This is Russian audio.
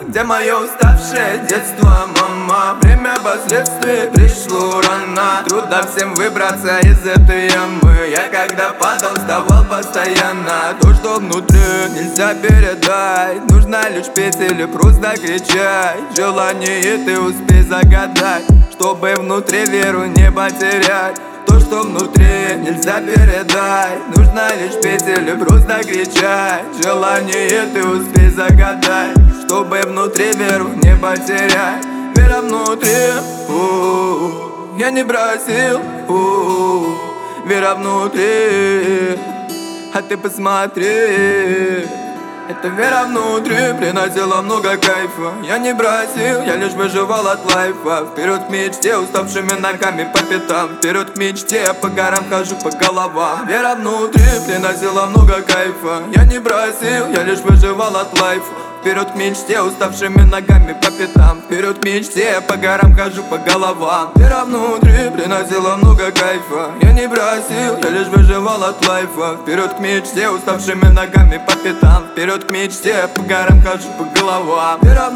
Где мое уставшее детство, мама? Время последствий пришло рано. Трудно всем выбраться из этой ямы. Я когда падал, вставал постоянно. То, что внутри, нельзя передать. Нужно лишь петь или просто кричать. Желание ты успей загадать, чтобы внутри веру не потерять. То, что внутри, нельзя передать. Нужно лишь петь или просто кричать. Желание ты успей загадать, чтобы внутри веру не потерять. Вера внутри, я не бросил, вера внутри, а ты посмотри. Эта вера внутри приносила много кайфа. Я не бросил, я лишь выживал от лайфа. Вперед к мечте, уставшими ногами по пятам. Вперед к мечте, я по горам хожу по головам. Вера внутри приносила много кайфа. Я не бросил, я лишь выживал от лайфа. Вперед к мечте, уставшими ногами по пятам. Вперед к мечте, я по горам хожу по головам. Вера внутри приносила много кайфа. Я не бросил, я лишь выживал от лайфа. Вперед к мечте, уставшими ногами по пятам. Вперед к мечте, я по горам хожу по головам.